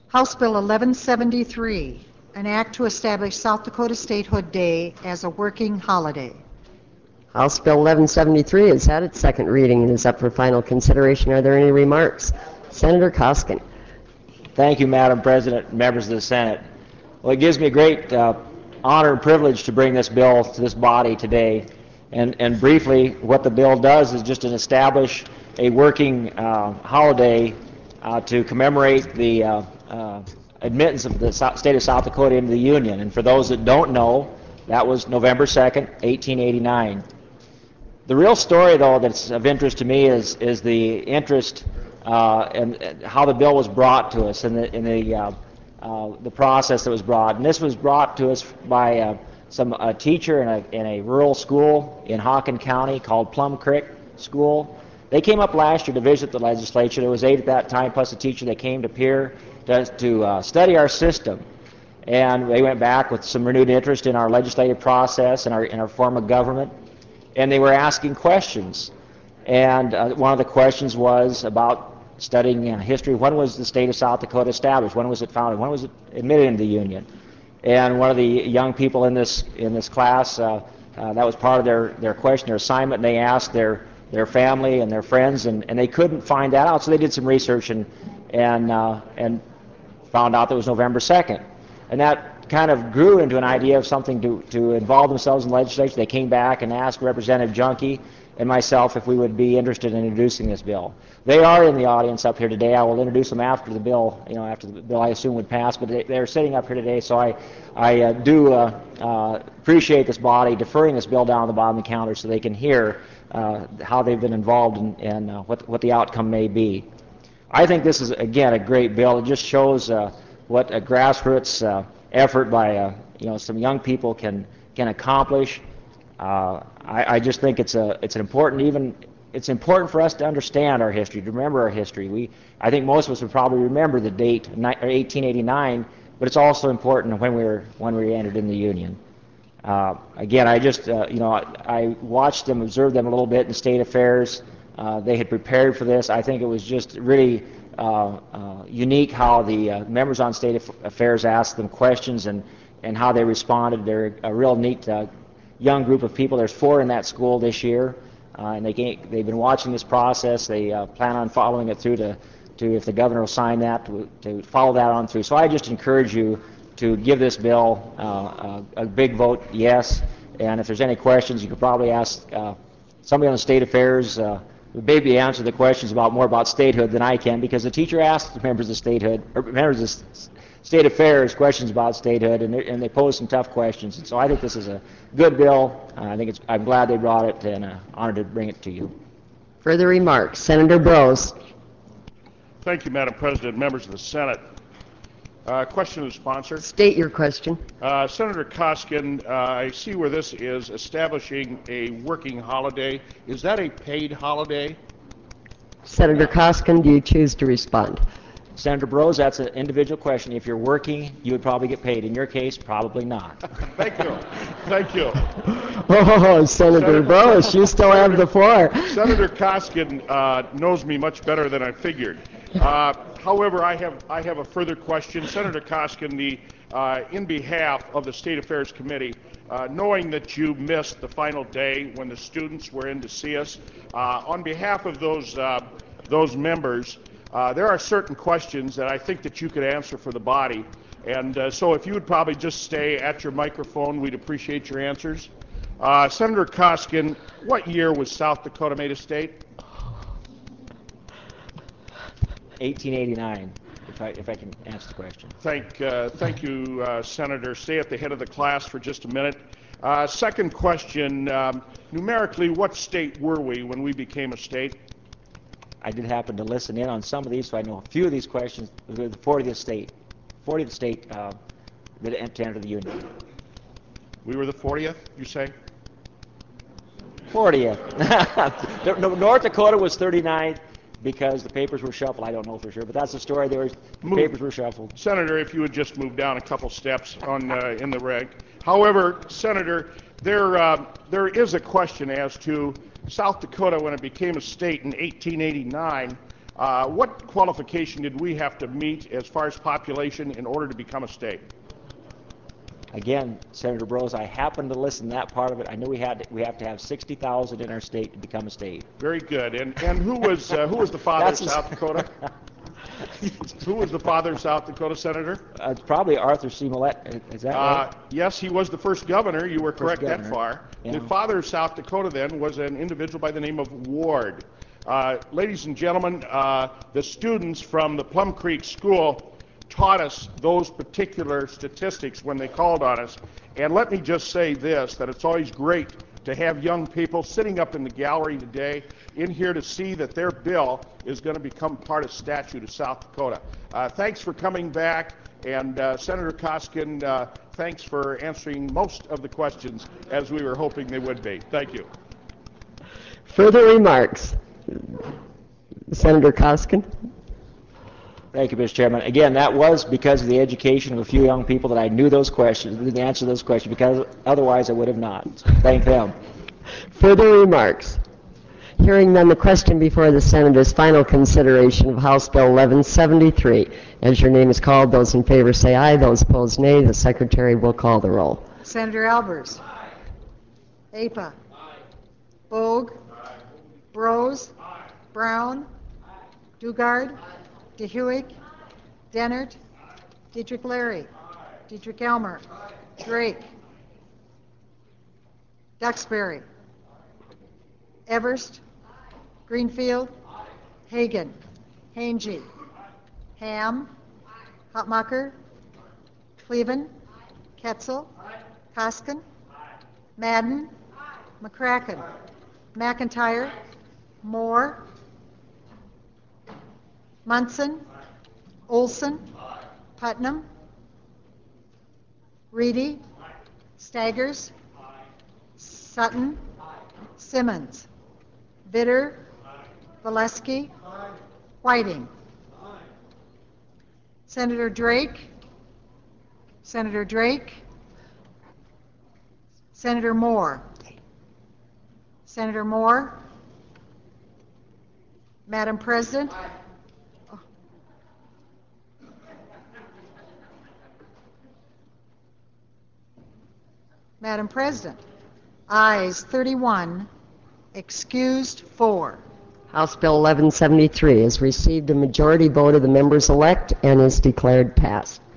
House Bill 1173, an act to establish South Dakota Statehood Day as a working holiday. House Bill 1173 has had its second reading and is up for final consideration. Are there any remarks? Senator Koskin. Thank you, Madam President, members of the Senate. Well, it gives me a great honor and privilege to bring this bill to this body today. And briefly, what the bill does is just establish a working holiday to commemorate the admittance of the state of South Dakota into the Union. And for those that don't know, that was November 2nd, 1889. The real story, though, that's of interest to me is the interest and how the bill was brought to us and the process that was brought. And this was brought to us by a teacher in a rural school in Hawken County called Plum Creek School. They came up last year to visit the legislature. There was 8 at that time, plus a teacher that came to Pierre to study our system. And they went back with some renewed interest in our legislative process and in our form of government. And they were asking questions. And one of the questions was about studying history. When was the state of South Dakota established? When was it founded? When was it admitted into the Union? And one of the young people in this class, that was part of their question, their assignment, and they asked their family and their friends, and they couldn't find that out. So they did some research and found out that it was November 2nd. And that kind of grew into an idea of something to involve themselves in legislation. They came back and asked Representative Junkie and myself if we would be interested in introducing this bill. They are in the audience up here today. I will introduce them after the bill, after the bill I assume would pass, but they're sitting up here today, so I do appreciate this body deferring this bill down to the bottom of the counter so they can hear how they've been involved and what the outcome may be. I think this is, again, a great bill. It just shows what a grassroots effort by some young people can accomplish. I just think it's important for us to understand our history, to remember our history. I think most of us would probably remember the date 1889, but it's also important when we entered in the Union. Again, I just I watched them, observed them a little bit in state affairs. They had prepared for this. I think it was just really unique how the members on state affairs asked them questions and how they responded. They're a real neat young group of people. There's 4 in that school this year, and they've been watching this process. They plan on following it through to if the governor will sign that, to follow that on through. So I just encourage you to give this bill a big vote yes, and if there's any questions, you could probably ask somebody on the state affairs who maybe answer the questions more about statehood than I can, because the teacher asked members of state affairs questions about statehood, and they posed some tough questions. And so I think this is a good bill. I'm glad they brought it, and honored to bring it to you. Further remarks, Senator Brose. Thank you, Madam President, members of the Senate. Question to the sponsor. State your question. Senator Koskin, I see where this is establishing a working holiday. Is that a paid holiday? Senator Koskin, do you choose to respond? Senator Brose, that's an individual question. If you're working, you would probably get paid. In your case, probably not. Thank you. Thank you. Oh, Senator Brose, you still have the floor. Senator Koskin knows me much better than I figured. However, I have a further question. Senator Koskin, in behalf of the State Affairs Committee, knowing that you missed the final day when the students were in to see us, on behalf of those members, there are certain questions that I think that you could answer for the body. And so if you would probably just stay at your microphone, we'd appreciate your answers. Senator Koskin, what year was South Dakota made a state? 1889, if I can answer the question. Thank you, Senator. Stay at the head of the class for just a minute. Second question, numerically, what state were we when we became a state? I did happen to listen in on some of these, so I know a few of these questions. The 40th state that entered the Union. We were the 40th, you say? 40th. North Dakota was 39th. Because the papers were shuffled. I don't know for sure, but that's the story. The papers were shuffled. Senator, if you would just move down a couple steps in the reg. However, Senator, there is a question as to South Dakota when it became a state in 1889. What qualification did we have to meet as far as population in order to become a state? Again, Senator Bros, I happened to listen to that part of it. I knew we have to have 60,000 in our state to become a state. Very good. And who was the father of South Dakota? Who was the father of South Dakota, Senator? It's probably Arthur C. Millett. Is that right? Yes, he was the first governor. You were correct that far. Yeah. The father of South Dakota then was an individual by the name of Ward. Ladies and gentlemen, the students from the Plum Creek School taught us those particular statistics when they called on us. And let me just say this, that it's always great to have young people sitting up in the gallery today in here to see that their bill is going to become part of statute of South Dakota. Thanks for coming back, and Senator Koskin, thanks for answering most of the questions as we were hoping they would be. Thank you. Further remarks? Senator Koskin? Thank you, Mr. Chairman. Again, that was because of the education of a few young people that I knew those questions, the answer to those questions, because otherwise I would have not. Thank them. Further remarks? Hearing none, the question before the Senate is final consideration of House Bill 1173. As your name is called, those in favor say aye, those opposed nay. The Secretary will call the roll. Senator Albers. Apa. Bogue. Bros. Brown. Dugard. DeHuig. Dennert. Dietrich Larry. Dietrich Elmer. Drake. Duxbury. Everest. Greenfield. Hagan. Hangy. Ham. Hotmacher. Cleven. Ketzel. Koskin. Madden. McCracken. McIntyre. Moore. Munson. Olson. Putnam. Reedy. Staggers. Sutton. Simmons. Vitter. Valesky. Whiting. Senator Drake. Senator Drake. Senator Moore. Senator Moore. Madam President. Madam President, ayes 31, excused 4. House Bill 1173 has received a majority vote of the members elect and is declared passed.